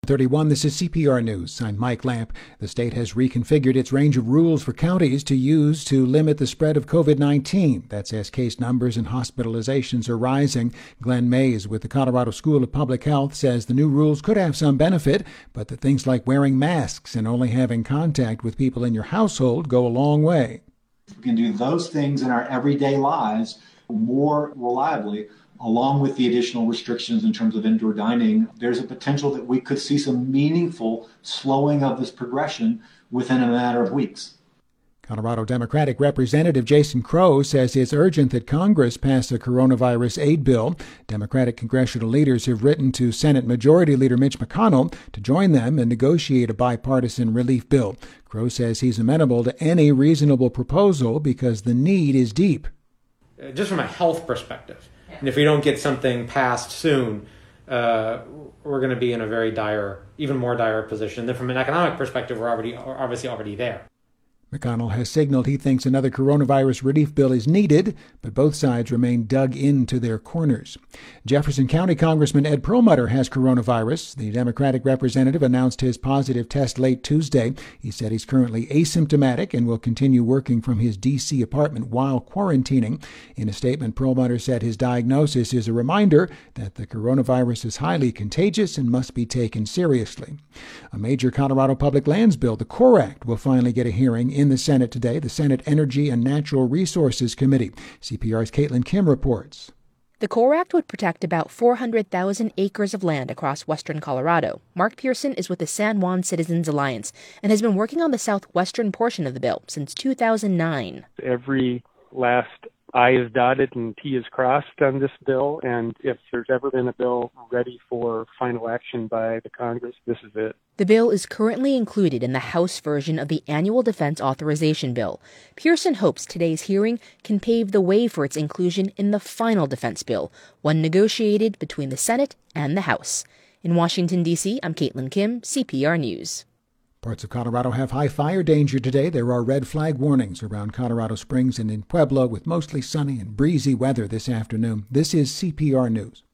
31, this is CPR News. I'm Mike Lamp. The state has reconfigured its range of rules for counties to use to limit the spread of COVID-19. That's as case numbers and hospitalizations are rising. Glenn Mays with the Colorado School of Public Health says the new rules could have some benefit, but that things like wearing masks and only having contact with people in your household go a long way. We can do those things in our everyday lives more reliably, along with the additional restrictions in terms of indoor dining. There's a potential that we could see some meaningful slowing of this progression within a matter of weeks. Colorado Democratic Representative Jason Crow says it's urgent that Congress pass a coronavirus aid bill. Democratic congressional leaders have written to Senate Majority Leader Mitch McConnell to join them and negotiate a bipartisan relief bill. Crow says he's amenable to any reasonable proposal because the need is deep. Just from a health perspective, and if we don't get something passed soon, we're going to be in a very dire, even more dire position. Then from an economic perspective, we're obviously already there. McConnell has signaled he thinks another coronavirus relief bill is needed, but both sides remain dug into their corners. Jefferson County Congressman Ed Perlmutter has coronavirus. The Democratic representative announced his positive test late Tuesday. He said he's currently asymptomatic and will continue working from his D.C. apartment while quarantining. In a statement, Perlmutter said his diagnosis is a reminder that the coronavirus is highly contagious and must be taken seriously. A major Colorado public lands bill, the CORE Act, will finally get a hearing in the Senate today, the Senate Energy and Natural Resources Committee. CPR's Caitlin Kim reports. The CORE Act would protect about 400,000 acres of land across western Colorado. Mark Pearson is with the San Juan Citizens Alliance and has been working on the southwestern portion of the bill since 2009. Every last I is dotted and T is crossed on this bill, and if there's ever been a bill ready for final action by the Congress, this is it. The bill is currently included in the House version of the Annual Defense Authorization Bill. Pearson hopes today's hearing can pave the way for its inclusion in the final defense bill, one negotiated between the Senate and the House. In Washington, D.C., I'm Caitlin Kim, CPR News. Parts of Colorado have high fire danger today. There are red flag warnings around Colorado Springs and in Pueblo with mostly sunny and breezy weather this afternoon. This is CPR News.